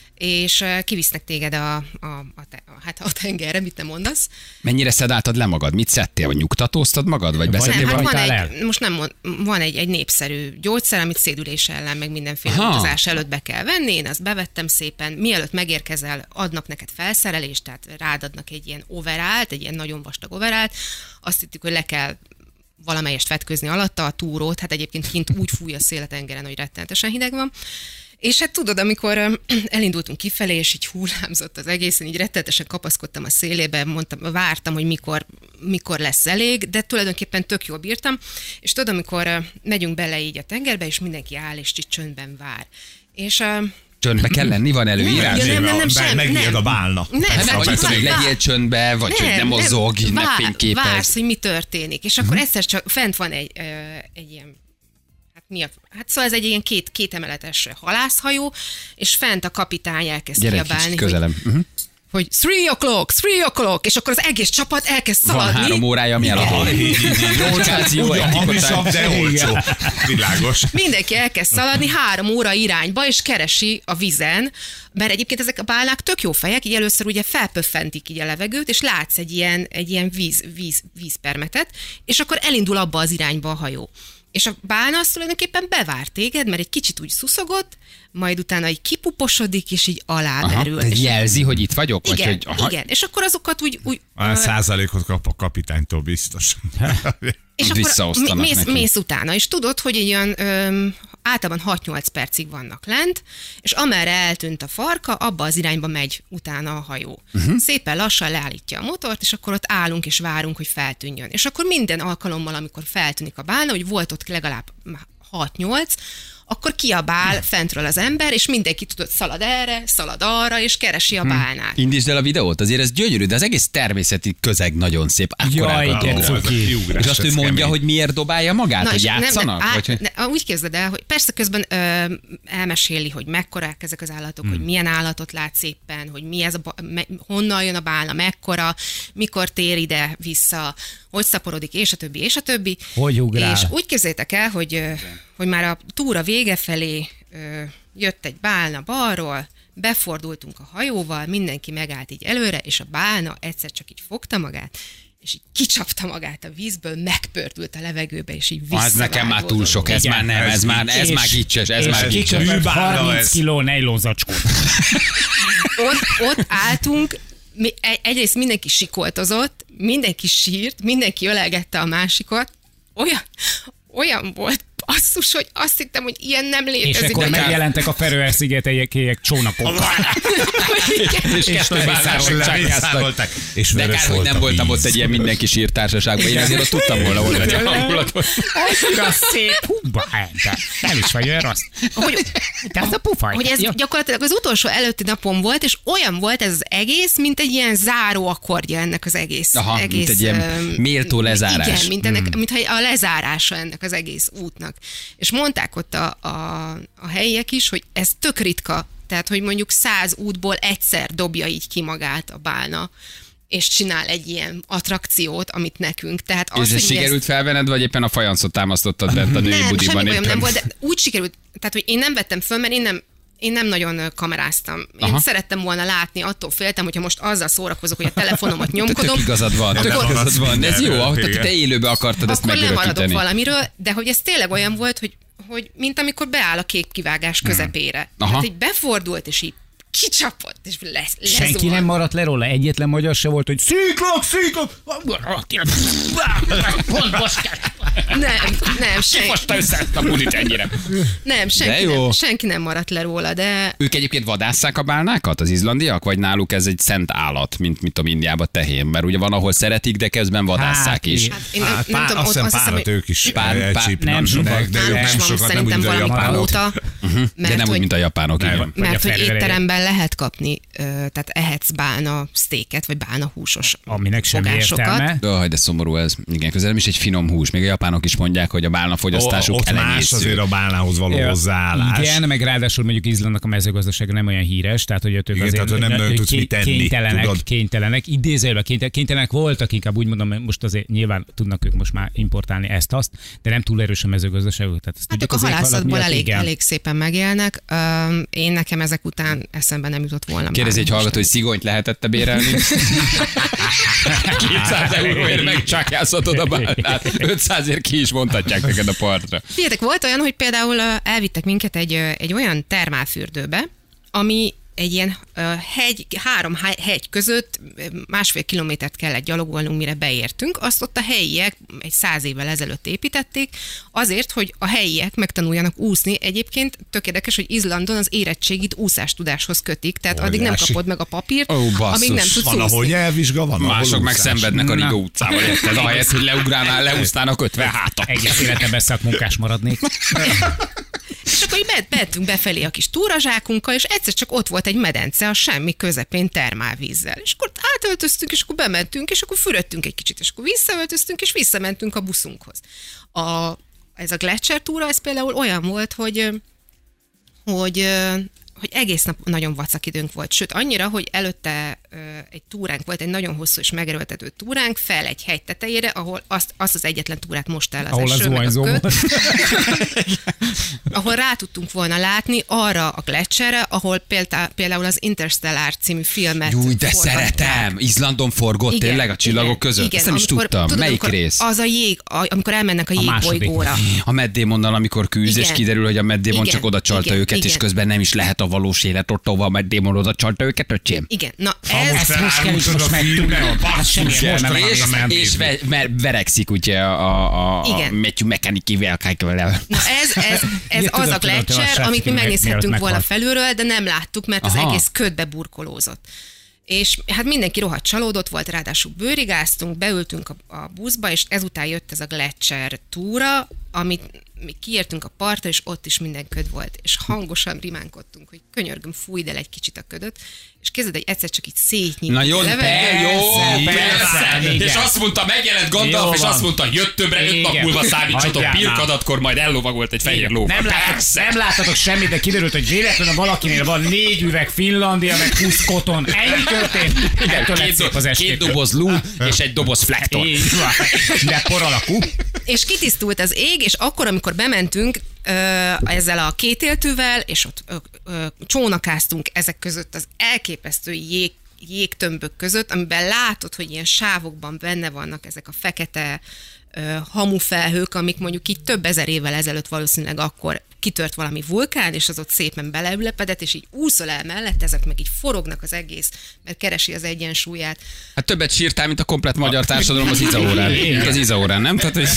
S5: és ö, kivisznek téged a, a, a, te, a, hát a tengerre, mit te mondasz.
S2: Mennyire szedáltad le magad? Mit szedtél? Vagy nyugtatóztad magad? Vagy beszéltél
S5: Nem, hát van
S3: Hajtál
S5: egy, most nem mond, van egy, egy népszerű gyógyszer, amit szédülés ellen, meg mindenféle
S2: Aha.
S5: utazás előtt be kell venni. Én azt bevettem szépen. Mielőtt megérkezel, adnak neked felszerelést, tehát rád adnak egy ilyen overált, egy ilyen nagyon vastag overált. Azt hittük, hogy le kell valamelyest vetkőzni alatta a túrót, hát egyébként kint úgy fúj a szél a tengeren, hogy rettenetesen hideg van. És hát tudod, amikor ö, elindultunk kifelé, és így hullámzott az egész, én így rettenetesen kapaszkodtam a szélébe, mondtam, vártam, hogy mikor, mikor lesz elég, de tulajdonképpen tök jól bírtam. És tudod, amikor ö, megyünk bele így a tengerbe, és mindenki áll, és így csöndben vár. És ö,
S2: Csöndbe kell lenni, van előírás?
S5: Nem, nem, nem, nem,
S4: Be-
S5: sem,
S4: megijed
S5: nem.
S4: a bálna.
S5: Nem,
S2: Hát nem,
S5: nem,
S2: vagy
S5: nem,
S2: tudom, hogy
S5: vár-
S2: legyél csöndbe, vagy hogy nem mozog, így
S5: vár-
S2: megfényképez.
S5: Vársz, hogy mi történik. És akkor egyszer csak fent van egy, ö, egy ilyen, hát mi a, hát szóval ez egy ilyen két, két emeletes halászhajó, és fent a kapitány elkezd
S2: Gyere egy
S5: kiabálni,
S2: kicsit
S5: hogy,
S2: közelem. Uh-huh.
S5: hogy three o'clock, three o'clock, és akkor az egész csapat elkezd
S2: Van
S5: szaladni.
S2: három órája, ami eladó. Lokáció,
S4: Ugyan
S2: egy
S4: hamisabb, de olcsó. Világos.
S5: Mindenki elkezd szaladni három óra irányba, és keresi a vizen, mert egyébként ezek a bálnák tök jó fejek, így először ugye felpöffentik így a levegőt, és látsz egy ilyen, egy ilyen víz, víz, vízpermetet, és akkor elindul abba az irányba a hajó. És a bálna az tulajdonképpen bevár téged, mert egy kicsit úgy szuszogott, majd utána így kipuposodik, és így alámerül.
S2: Ez
S5: És
S2: jelzi, hogy itt vagyok?
S5: igen,
S2: Vagy, hogy, aha,
S5: igen, és akkor azokat úgy... úgy
S4: Olyan
S5: ö,
S4: százalékot kap a kapitánytól biztos.
S5: és akkor
S2: visszaosztanak
S5: mész,
S2: neki.
S5: mész utána, és tudod, hogy egy olyan öm, általában hat-nyolc percig vannak lent, és amerre eltűnt a farka, abba az irányba megy utána a hajó. Uh-huh. Szépen lassan leállítja a motort, és akkor ott állunk és várunk, hogy feltűnjön. És akkor minden alkalommal, amikor feltűnik a bálna, hogy volt ott legalább hat-nyolc, akkor kiabál fentről az ember, és mindenki tudod, szalad erre, szalad arra, és keresi a bálnát.
S2: indítsd el a videót, azért ez gyönyörű, de az egész természeti közeg nagyon szép.
S3: Jaj,
S2: Akkorákat
S3: de
S2: ugrál.
S3: cuki.
S2: És azt ő mondja, hogy miért dobálja magát, hogy
S5: és
S2: játszanak?
S5: Nem,
S2: vagy, hogy...
S5: nem, á, úgy képzeld el, hogy persze közben ö, elmeséli, hogy mekkorák ezek az állatok, hmm. hogy milyen állatot látsz éppen, hogy mi ez a, ba- me, honnan jön a bálna, mekkora, mikor tér ide vissza, hogy szaporodik, és a többi, és a többi.
S3: Hogy ugrál.
S5: És úgy képzeljétek el, hogy, ö, hogy már a túra vége felé ö, jött egy bálna balról, befordultunk a hajóval, mindenki megállt így előre, és a bálna egyszer csak így fogta magát, és így kicsapta magát a vízből, megpördült a levegőbe, és így visszavágódott.
S2: Az nekem már túl sok, ez
S3: Igen.
S2: már nem, ez már, ez
S3: És-
S2: már gicses, ez
S3: és
S2: már gicses.
S3: kicsöpött
S4: Műbálna
S3: harminc
S4: ez.
S3: kiló nejlonzacskót.
S5: Ott, ott álltunk, mi, egy- egyrészt mindenki sikoltozott, mindenki sírt, mindenki ölelgette a másikot. Olyan, olyan volt basszus, hogy azt hittem, hogy ilyen nem
S3: És
S5: létezik.
S3: akkor
S5: de-
S3: megjelentek a Feröer-szigetekiek csónakokkal.
S2: És kettő bálnáról csákáztak.
S4: leszámolták. És
S2: De
S4: vörös
S2: kár, hogy
S4: volt
S2: nem
S4: a
S2: voltam
S4: víz.
S2: ott egy ilyen mindenki sírtársaságban. Én azért ott tudtam volna, hogy egy hangulatot.
S3: Annyira szép. Hú, de nem is vagy olyan rossz.
S5: hogy,
S3: De ez a pufaj.
S5: hogy ez
S3: Jó.
S5: gyakorlatilag az utolsó előtti napon volt, és olyan volt ez az egész, mint egy ilyen záró akkordja ennek az egész.
S2: Aha, mint
S5: egész
S2: egy ilyen
S5: öm,
S2: méltó lezárás.
S5: Igen, mint ennek, mintha a lezárása ennek az egész útnak. És mondták ott a, a, a helyiek is, hogy ez tök ritka, tehát hogy mondjuk száz útból egyszer dobja így ki magát a bálna, és csinál egy ilyen attrakciót, amit nekünk. Tehát az,
S2: És ez
S5: hogy mi
S2: sikerült felvenned, vagy éppen a fajancot támasztottad bent a női
S5: nem,
S2: budiban
S5: semmi bajom
S2: éppen?
S5: nem volt, de úgy sikerült, tehát hogy én nem vettem föl, mert én nem, én nem nagyon ö, kameráztam. Én
S2: Aha.
S5: szerettem volna látni, attól féltem, hogyha most azzal szórakozok, hogy a telefonomat
S2: Tök
S5: nyomkodom,
S2: igazad van, tök
S4: Nem
S2: igazad
S4: maradsz
S2: van. Ez jó,
S4: mindenről,
S2: ahogy te-
S4: igen.
S2: te élőbe akartad ezt
S5: akkor lemaradok
S2: megörökíteni.
S5: valamiről, de hogy ez tényleg olyan volt, hogy, hogy mint amikor beáll a képkivágás közepére.
S2: Aha.
S5: Tehát így befordult, és így kicsapott, és lesz,
S3: Senki nem maradt le róla, egyetlen magyar se volt, hogy sziklok, sziklok! Pont most kell.
S5: Nem, nem, senki,
S2: Most össze ezt a bulit ennyire.
S5: nem, senki,
S2: jó.
S5: nem, senki nem maradt le róla, de
S2: Ők egyébként vadásszák a bálnákat, az izlandiak, vagy náluk ez egy szent állat, mint mit tudom, Indiában tehén? Mert ugye van, ahol szeretik, de közben vadásszák
S3: Hát,
S2: is.
S3: igen.
S5: hát én nem,
S4: Hát,
S5: nem
S4: pár,
S5: tudom,
S4: azt
S5: ott
S4: hiszem
S5: azt hiszem,
S4: párat
S5: hogy
S4: ők is
S2: Pár- pár-
S4: elcsípnek.
S3: nem sokat.
S4: de ők
S5: náluk
S4: nem
S5: is van
S4: sokat, nem úgy,
S5: szerintem
S4: mint a
S5: valami
S4: japánok.
S5: kvóta,
S2: De
S5: mert
S2: nem úgy,
S5: hogy
S2: mint a japánok, igen.
S3: Vagy a
S5: mert hogy
S3: felvételé.
S5: étteremben lehet kapni, ö, tehát ehetsz bálna sztéket, vagy bálna húsos
S3: Aminek semmi
S5: fogásokat.
S3: értelme.
S2: De, de szomorú ez. Igen, közel nem is egy finom hús. Még a japánok is mondják, hogy a bálna fogyasztásuk
S4: Ott más
S2: elenyésző.
S4: azért a bálnához való
S3: Ja,
S4: hozzáállás.
S3: Igen, meg ráadásul mondjuk Izlandnak a mezőgazdasága nem olyan híres, tehát hogy ők
S4: Igen,
S3: azért
S4: tehát, hogy nem nagyon tudsz mit tenni,
S3: kénytelenek,
S4: tudod?
S3: kénytelenek, idézőjelben kénytelenek, kénytelenek voltak, inkább úgy mondom, most azért nyilván tudnak ők most már importálni ezt-azt, de nem túl erős a mezőgazdaságuk. Tehát ezt
S5: Hát
S3: tudjuk
S5: ők a
S3: az éghajlat
S5: halászatból
S3: miatt,
S5: elég,
S3: igen.
S5: elég szépen megélnek. Öm, Én nekem ezek után eszembe nem jutott volna.
S2: Kérdezi egy
S5: már
S2: hallgató, hogy
S5: most.
S2: szigonyt lehetett bérelni? kétszáz euróért megcsákjázhatod a bálnát. ötszázért ki is vontatják neked a partra.
S5: Figyeljetek, volt olyan, hogy például ö, elvittek minket egy, ö, egy olyan termálfürdőbe, ami egy ilyen ö, hegy, három há- hegy között ö, másfél kilométert kellett gyalogolnunk, mire beértünk. Azt ott a helyiek egy száz évvel ezelőtt építették, azért, hogy a helyiek megtanuljanak úszni. Egyébként tök érdekes, hogy Izlandon az érettségit úszástudáshoz kötik, tehát addig nem
S4: Óriási.
S5: kapod meg a papírt,
S2: Ó, basszus.
S5: amíg nem tudsz
S4: Van, ahol
S5: úszni.
S4: nyelvvizsga, van, ahol
S2: Mások meg
S4: úszás.
S2: szenvednek a
S3: Na.
S2: Riga utcával, érted? Ahelyett, hogy leugrálnál, leúsznának ötven hátat.
S3: Egész életemben szakmunkás maradnék.
S5: És akkor így be- bettünk befelé a kis túrazsákunkkal, és egyszer csak ott volt egy medence a semmi közepén termálvízzel. És akkor átöltöztünk, és akkor bementünk, és akkor fürödtünk egy kicsit, és akkor visszaöltöztünk, és visszamentünk a buszunkhoz. A, ez a Gletscher túra, ez például olyan volt, hogy, hogy, hogy egész nap nagyon vacak időnk volt. Sőt, annyira, hogy előtte ö, egy túránk volt, egy nagyon hosszú és megerőltető túránk fel egy hegy tetejére, ahol azt, azt az egyetlen túrát most el az
S3: Ahol az
S5: eső, meg a
S3: zuhanyzó
S5: köd.
S3: volt.
S5: ahol rá tudtunk volna látni arra a Gletscherre, ahol például, például az Interstellar című filmet
S2: Júj, de
S5: forgatták.
S2: szeretem! Izlandon forgott
S5: Igen,
S2: tényleg a csillagok
S5: igen,
S2: között?
S5: igen.
S2: Ezt nem is
S5: Amikor-
S2: tudtam.
S5: tudod,
S2: Melyik
S5: amikor
S2: rész?
S5: Az a jég, a, amikor elmennek a,
S3: A második.
S5: jégbolygóra.
S2: A Matt Damonnal, amikor küzd, és
S5: Igen.
S2: kiderül, hogy a Matt Damon
S5: Igen,
S2: csak oda csalta
S5: igen,
S2: őket, és
S5: igen.
S2: közben nem is lehet a valós élet ott, ahova a Matt Damon oda csalta őket, öcsém.
S5: Igen, na
S4: Most
S5: ez...
S3: most kell,
S4: elmondod
S3: most
S4: a
S3: meg
S4: filmet,
S3: tudja.
S4: a basszus,
S3: Most
S4: most
S3: kell,
S4: meg
S2: És,
S4: a Matt
S2: és
S4: Damon.
S2: ve, ve, verekszik ugye a, a, a
S5: Igen.
S2: Matthew McConaughey-vel.
S5: Na ez, ez, ez
S3: Ilyet
S5: az
S3: tudod,
S5: a
S3: tudod, te
S5: Gletscher,
S3: lassan
S5: amit mi
S3: film,
S5: megnézhettünk
S3: mielőtt
S5: volna
S3: meghalt.
S5: felülről, de nem láttuk, mert az
S2: Aha.
S5: egész ködbe burkolózott. És hát mindenki rohadt csalódott volt, ráadásul bőrigáztunk, beültünk a, a buszba, és ezután jött ez a Gletscher túra, amit mi kiértünk a partra, és ott is minden köd volt, és hangosan rimánkodtunk, hogy könyörgöm, fújd el egy kicsit a ködöt, és kezded, hogy egyszer csak így szétnyit.
S2: Na jó, persze, jó, persze.
S3: igen.
S2: És azt mondta, megjelent
S3: Jó
S2: Gandalf, és
S3: van.
S2: azt mondta, jött többre, öt nap
S3: Igen.
S2: múlva számítsatok,
S3: Hagyjál már.
S2: pirkadatkor majd ellovagolt egy fehér ló.
S3: Nem, láttatok, nem láttatok semmit, de kiderült, hogy véletlenül valakinél van négy üveg Finlandia, meg húsz koton. Ennyi történt. Ettől lett
S2: Két,
S3: szép az
S2: do-
S3: esték.
S2: két doboz lú, és egy doboz flektor.
S3: Így van. De por alakú.
S5: És kitisztult az ég, és akkor, amikor bementünk ö, ezzel a kétéltűvel, és ott ö, ö, csónakáztunk ezek között az elképesztő jég, jégtömbök között, amiben látod, hogy ilyen sávokban benne vannak ezek a fekete ö, hamufelhők, amik mondjuk így több ezer évvel ezelőtt valószínűleg akkor kitört valami vulkán, és az ott szépen beleülepedett, és így úszol el mellett, ezek meg így forognak az egész, mert keresi az egyensúlyát.
S2: Hát többet sírtál, mint a komplet magyar társadalom az Iza órán. Mint az Iza órán, nem? Tehát, hogy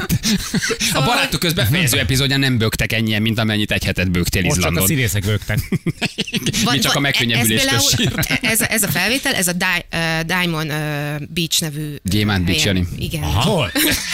S2: a barátok közben befejező epizódján nem bögtek ennyien, mint amennyit egy hetet bögtél
S3: Ott csak a
S2: Izlandon.
S3: színészek bögtek.
S2: Mi csak a megkönnyebbülés
S5: ez,
S2: közsír.
S5: például, ez, ez a felvétel, ez a Di, uh, Diamond uh, Beach nevű
S2: Gyémánt Beach,
S5: helyen.
S2: Jani.
S5: Igen.
S3: Hol?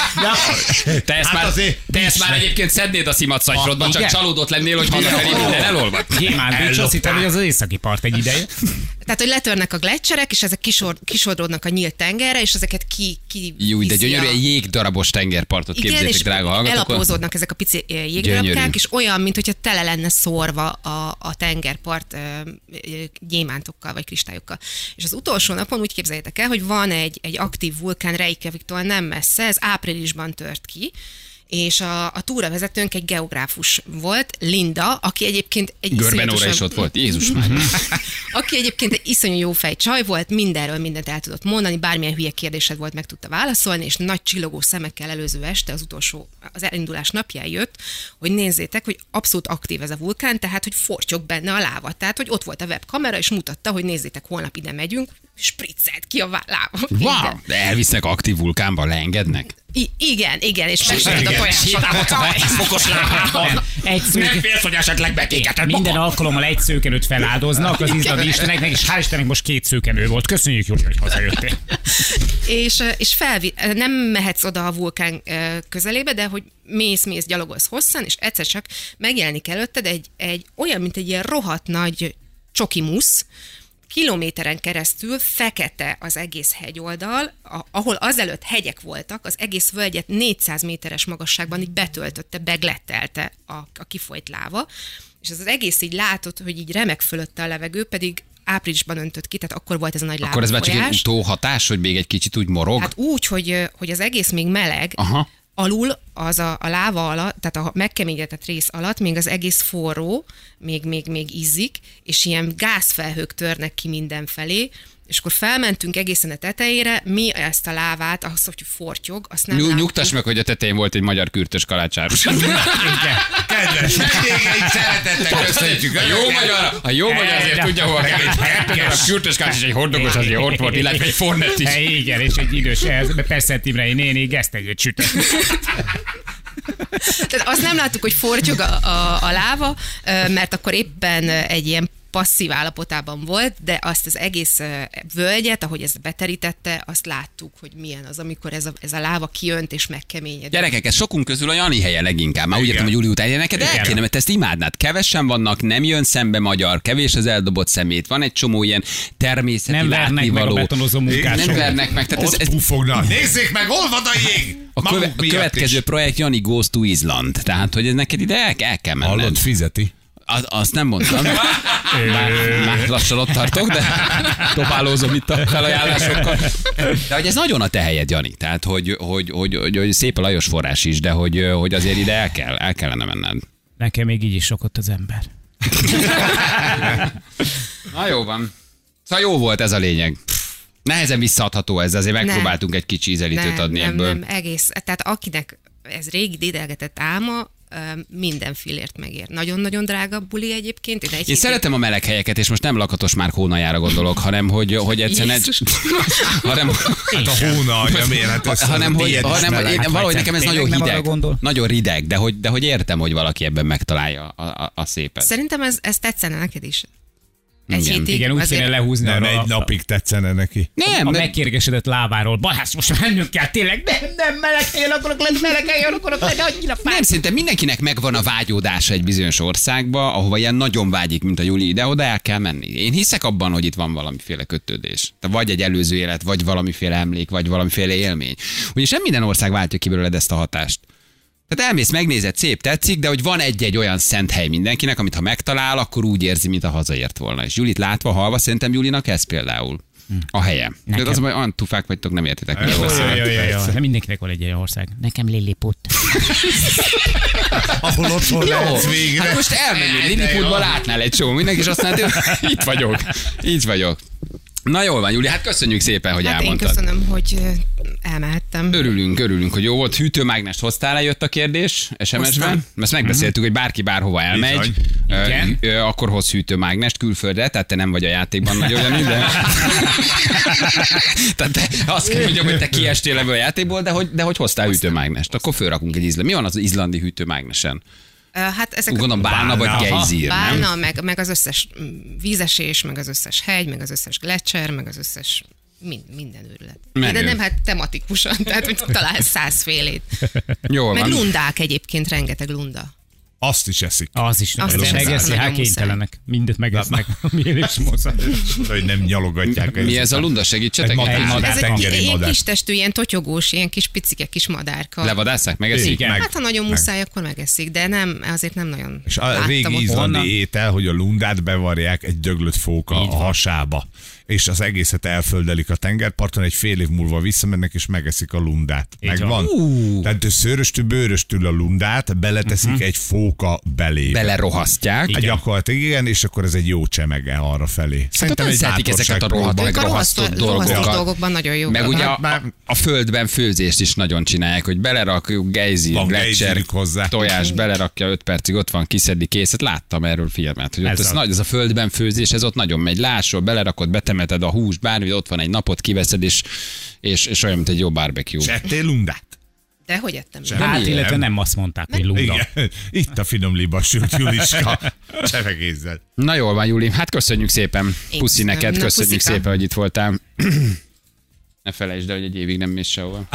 S2: Te ezt,
S4: Hát
S2: már,
S4: azért
S2: te ezt már egyébként szednéd a szimat szagyrodban, csak
S3: igen.
S2: csalódott lennél, hogy hazafelé minden elolvad.
S3: Gyémánt Beach, azt hittem, hogy az az északi part egy ideje.
S5: Tehát, hogy letörnek a gletszerek, és ezek kisor, kisodródnak a nyílt tengerre, és ezeket ki, ki
S2: Jó, de
S5: viszi
S2: gyönyörű,
S5: a...
S2: egy jégdarabos tengerpartot
S5: Igen,
S2: képzeljétek,
S5: és
S2: drága hallgatók.
S5: elaprózódnak ezek a pici eh,
S2: Gyönyörű.
S5: jégdarabkák, és olyan, mint hogyha tele lenne szórva a, a tengerpart ö, ö, gyémántokkal vagy kristályokkal. És az utolsó napon úgy képzeljétek el, hogy van egy, egy aktív vulkán Reykjaviktól nem messze, ez áprilisban tört ki, és a, a túravezetőnk egy geográfus volt, Linda, aki egyébként egy
S2: Görben óra
S5: iszonyatosan-
S2: is ott volt. Jézus már.
S5: aki egyébként egy iszonyú jó fej csaj volt, mindenről mindent el tudott mondani, bármilyen hülye kérdésed volt, meg tudta válaszolni, és nagy csillogó szemekkel előző este, az utolsó, az elindulás napján jött, hogy nézzétek, hogy abszolút aktív ez a vulkán, tehát, hogy fortyog benne a láva. Tehát, hogy ott volt a webkamera, és mutatta, hogy nézzétek, holnap ide megyünk, spriccelt ki a vá- láva.
S2: Wow, de elvisznek aktív vulkánba, leengednek?
S5: I- igen, igen, és megsütöd a tojásot.
S3: Sétálhatsz egy fokos lábában. Egy szőke...
S4: Nem félsz, hogy esetleg betégeted
S3: Minden alkalommal egy szőkenőt feláldoznak az izlandi isteneknek, és hál' Istennek most két szőkenő volt. Köszönjük, Júli, hogy hazajöttél.
S5: és, és felvi, nem mehetsz oda a vulkán közelébe, de hogy mész, mész, gyalogolsz hosszan, és egyszer csak megjelenik előtted egy, egy olyan, mint egy ilyen rohadt nagy csokimusz, kilométeren keresztül fekete az egész hegyoldal, a, ahol azelőtt hegyek voltak, az egész völgyet négyszáz méteres magasságban így betöltötte, beglettelte a, a kifolyt láva, és az, az egész így látod, hogy így remek fölötte a levegő, pedig áprilisban öntött ki, tehát akkor volt ez a nagy
S2: Akkor ez már csak egy
S5: lávafolyás.
S2: utóhatás, hogy még egy kicsit úgy morog?
S5: Hát úgy, hogy, hogy az egész még meleg,
S2: Aha.
S5: alul az a, a láva alatt, tehát a megkeményedett rész alatt még az egész forró, még, még, még izzik, és ilyen gázfelhők törnek ki mindenfelé, és akkor felmentünk egészen a tetejére, mi ezt a lávát, azt, hogy fortyog, azt nem
S2: Nyug,
S5: láttuk.
S2: nyugtass meg, hogy a tetején volt egy magyar kürtös kalácsárus.
S4: Kedves vendégeink, szeretettel köszöntjük.
S2: A jó magyar, a jó magyar azért tudja, hol kell. A kürtös kalács és egy hordogos azért ott volt, illetve egy fornet is.
S3: Hé, igen, és egy idős, persze Timrei néni gesztenyőt sütött.
S5: Tehát azt nem láttuk, hogy fortyog a, a, a láva, mert akkor éppen egy ilyen passzív állapotában volt, de azt az egész völgyet, ahogy ez beterítette, azt láttuk, hogy milyen az, amikor ez a, ez a láva kiönt és megkeményedik.
S2: Gyerekek, ez sokunk közül a Jani helye leginkább. Már úgy értem, hogy Júli után neked el kéne, mert ezt imádnád. Kevesen vannak, nem jön szembe magyar, kevés az eldobott szemét, van egy csomó ilyen természeti
S3: Nem vernek meg a
S2: látnivaló.
S3: betonozó munkások.
S2: Nem vernek meg. Tehát ez,
S4: Ott
S2: ez,
S4: pufognak. Nézzék meg, olvad a jég!
S2: a, köve,
S4: Maguk
S2: a
S4: miatt
S2: következő
S4: is.
S2: projekt Jani Goes to Island. Tehát, hogy ez neked ide el, el kell menned.
S4: Hallod, fizeti.
S2: Az, azt nem mondtam. Már, már lassan ott tartok, de dobálózom itt a felajánlásokkal. De hogy ez nagyon a te helyed, Jani. Tehát, hogy, hogy, hogy, hogy, hogy szép a Lajos forrás is, de hogy, hogy azért ide el, kell, el kellene menned.
S3: Nekem még így is sokott az ember.
S2: Na jó van. Szóval jó volt ez a lényeg. Nehezen visszaadható ez, de azért megpróbáltunk egy kicsi ízelítőt adni
S5: nem,
S2: ebből.
S5: nem, egész. Tehát akinek ez régi dédelgetett álma, minden fillért megér. Nagyon-nagyon drága buli egyébként. Egy
S2: Én
S5: hétig...
S2: szeretem a meleg helyeket, és most nem Lakatos Márk hónajára gondolok, hanem hogy, hogy egyszerűen...
S5: Jézus.
S2: hanem,
S4: Hát a hóna, anya, miért? Hát ez
S2: hanem, hogy,
S4: ilyen is
S2: hanem, hogy
S4: meleg.
S2: én, valahogy nekem ez
S3: Tényleg
S2: nagyon
S3: nem arra
S2: hideg.
S3: gondol?
S2: Nagyon rideg, de hogy, de hogy értem, hogy valaki ebben megtalálja a, a, a szépet.
S5: Szerintem ez, ez tetszene neked is. Egy
S2: Igen.
S5: hétig.
S3: Igen, úgy
S5: azért-
S3: kéne lehúzni
S4: Nem,
S3: arra
S4: egy
S3: a-
S4: napig tetszene neki.
S2: Nem,
S3: a
S2: de-
S3: megkérgesedett láváról. Balázs, most mennünk kell, tényleg nem, nem meleg helyen akarok lenni, meleg helyen akarok lenni, annyira fáj.
S2: Nem, szerintem mindenkinek megvan a vágyódása egy bizonyos országba, ahova ilyen nagyon vágyik, mint a Júli, de oda el kell menni. Én hiszek abban, hogy itt van valamiféle kötődés. Tehát vagy egy előző élet, vagy valamiféle emlék, vagy valamiféle élmény. Ugye sem minden ország váltja ki belőled ezt a hatást. Tehát elmész, megnézed, szép, tetszik, de hogy van egy-egy olyan szent hely mindenkinek, amit ha megtalál, akkor úgy érzi, mint a hazaért volna. És Julit látva, halva, szerintem Julinak ez például a helye. De az, hogy olyan tufák vagytok, nem értitek, miről beszélek.
S3: Jaj, jaj, jaj. Nem mindenkinek van egy ilyen ország. Nekem Lilliput.
S4: Ahol otthon lehetsz végre.
S2: Hát most elmennél Lilliputba, látnál egy csomó mindenki, és azt mondod, hogy itt vagyok, itt vagyok. Na jól van, Júli, hát köszönjük szépen, hogy
S5: Hát én
S2: elmondtad.
S5: köszönöm, hogy ö, elmehettem.
S2: Örülünk, örülünk, hogy jó volt. Hűtőmágnest hoztál, jött a kérdés es em es-ben.
S5: Hoztam.
S2: Ezt megbeszéltük, hogy bárki bárhova elmegy,
S4: Bizony.
S2: ö,
S3: Igen.
S2: ö, akkor hoz hűtőmágnest külföldre, tehát te nem vagy a játékban nagyon Jani, de... tehát te, azt kell mondjam, hogy te kiestél ebből a játékból, de hogy, de hogy hoztál hűtőmágnest. Akkor fölrakunk egy izlandi. Mi van az izlandi hűtőmágnesen?
S5: Ö, Hát ezek
S2: Úgy gondolom bálna vagy
S4: Bálna.
S2: gejzír, nem?
S5: Bálna, meg, meg az összes mm, vízesés, meg az összes hegy, meg az összes gletscher, meg az összes mind, minden őrület.
S2: Menő.
S5: De nem hát tematikusan, tehát hogy találsz százfélét.
S2: Jól
S5: Meg
S2: van.
S5: lundák egyébként, rengeteg lunda.
S4: Azt is eszik.
S3: Az is
S5: Azt
S3: nem
S5: is
S3: megeszi,
S5: eszem,
S3: hát
S5: nagyon
S3: kénytelenek. Mindent megesznek. Milyen is mozzad.
S4: Hogy nem nyalogatják.
S2: Mi ez a lunda? Segítsetek?
S4: Egy madár.
S2: Egy
S4: madár.
S5: Ez egy
S4: tengeri
S5: ilyen
S4: madár.
S5: kis testű, ilyen totyogós, ilyen kis picike kis madárka.
S2: Levadásszák? Megeszik?
S3: Igen.
S4: Meg.
S5: Hát ha nagyon muszáj, akkor megeszik, de nem, azért nem nagyon
S4: És a
S5: láttam
S4: régi
S5: ott.
S4: izlandi
S3: Honnan?
S4: étel, hogy a lundát bevarják egy döglött fóka a hasába, és az egészet elföldelik a tengerparton, egy fél év múlva visszamennek, és megeszik a lundát.
S3: Így
S4: Megvan?
S3: van.
S2: Ú.
S4: Tehát szőröstül, bőröstül a lundát, beleteszik uh-huh. egy fóka belébe.
S2: Belerohasztják.
S4: Hát gyakorlatilag igen, és akkor ez egy jó csemege arra felé.
S2: Hát ott összehetik ezeket a rohadt, meg
S5: Ők a
S2: rohasztott
S5: rohasztott
S2: dolgokat.
S5: dolgokban nagyon jó.
S2: Meg ugye
S4: Hát
S2: a,
S4: már-
S2: a, a földben főzést is nagyon csinálják, hogy belerakjuk gejzír,
S4: Van
S2: gletszer,
S4: gejzírük hozzá.
S2: tojás, belerakja öt percig, ott van, kiszedi, készet. Láttam erről filmet, hogy ott
S3: Ez
S2: ez,
S3: az.
S2: nagy, ez a földben főzés, ez ott nagyon megy. Lásol, belerakod, betemeted a húst, bármi, ott van egy napot, kiveszed, és, és, és olyan, mint egy jó barbecue.
S4: És ettél lundát?
S5: De hogy ettem?
S4: Sem.
S3: Hát,
S4: Nem.
S3: illetve nem azt mondták, hogy lula.
S4: Igen. Itt a finom libasült Juliska. Csevegézzel.
S2: Na jól van, Juli. Hát köszönjük szépen.
S5: Én
S2: Puszi
S5: köszönöm.
S2: neked,
S5: Na,
S2: köszönjük
S5: puszika.
S2: szépen, hogy itt voltál. Ne felejtsd el, hogy egy évig nem mész sehova.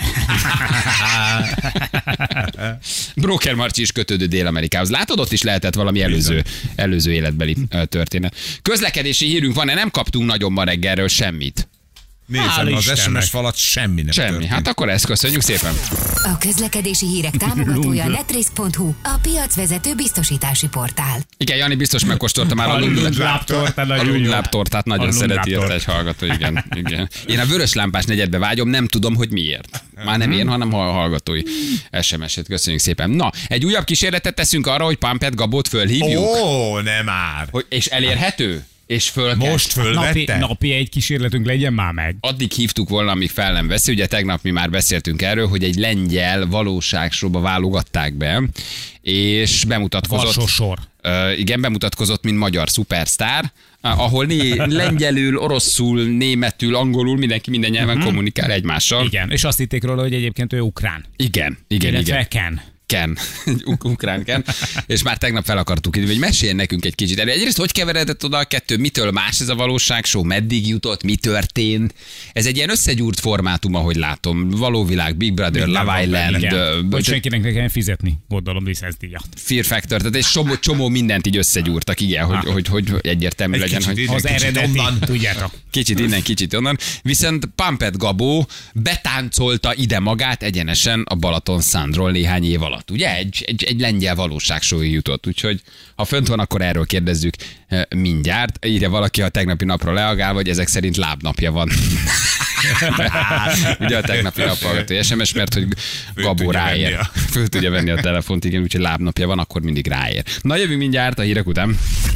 S2: Broker Marci is kötődő Dél-Amerikához. Látod, ott is lehetett valami előző, előző életbeli ö, történet. Közlekedési hírünk van-e? Nem kaptunk nagyon ma reggelről semmit.
S4: Nézem,
S3: Hála
S4: az
S3: Istennek.
S4: es em es falat semmi nem
S2: Semmi.
S4: történt.
S2: Hát akkor ezt köszönjük szépen.
S6: A közlekedési hírek támogatója netrisk pont hu, a piacvezető biztosítási portál.
S2: Igen, Jani biztos megkóstolta már a
S3: lundlábtortát,
S2: A
S3: nagyon jó.
S2: lundlábtortát nagyon
S3: A
S2: szereti
S3: lundlábtort.
S2: érte egy hallgató, igen, igen. Én a vörös lámpás negyedbe vágyom, nem tudom, hogy miért. Már nem én, hanem a hallgatói es em es-et. Köszönjük szépen. Na, egy újabb kísérletet teszünk arra, hogy Pampet Gabót fölhívjuk.
S4: Ó, nem már.
S2: Hogy, és elérhető? És föl kell.
S4: Most
S3: Napi,
S4: fölvette?
S3: napi egy kísérletünk legyen már meg.
S2: Addig hívtuk volna, amíg fel nem veszi. Ugye tegnap mi már beszéltünk erről, hogy egy lengyel valóságsóba válogatták be, és bemutatkozott.
S3: Vasosor.
S2: Uh, igen, bemutatkozott, mint magyar szupersztár, uh, ahol né- lengyelül, oroszul, németül, angolul, mindenki minden nyelven uh-huh. kommunikál egymással.
S3: Igen, és azt hitték róla, hogy egyébként ő ukrán.
S2: Igen, igen,
S3: Illetve
S2: igen.
S3: Ken.
S2: Ken, Uk- ukrán Ken, és már tegnap fel akartuk írni, hogy meséljen nekünk egy kicsit. Egyrészt hogy keveredett oda a kettő, mitől más ez a valóságshow, meddig jutott, mi történt. Ez egy ilyen összegyúrt formátum, ahogy látom. Valóvilág, Big Brother,
S4: Minden
S2: Love
S4: van benne.
S2: Island,
S3: Igen.
S2: ö,
S3: Hogy senkinek ne kelljen fizetni, gondolom, licenzdíjat.
S2: Fear Factor, tehát egy csomó, csomó mindent így összegyúrtak, igen, hogy, hogy, hogy egyértelmű
S4: Egy
S2: legyen,
S4: kicsit
S2: hogy
S4: innen,
S3: Az
S4: kicsit
S3: eredeti,
S4: onnan.
S3: tudjátok.
S2: kicsit innen, kicsit onnan. Viszont Pampet Gabó betáncolta ide magát egyenesen a Balaton Sandról néhány év alatt. Ugye? Egy, egy, egy lengyel valóságsóig jutott. Úgyhogy ha fönt van, akkor erről kérdezzük eh, mindjárt. Írja valaki a tegnapi napra leagál, vagy ezek szerint lábnapja van. Ugye a tegnapi nap hallgató es em es, mert hogy Gabó
S4: tudja
S2: ráér.
S4: venni a-
S2: Föl tudja venni a telefont, igen, úgyhogy lábnapja van, akkor mindig ráér. Na jövünk mindjárt a hírek után.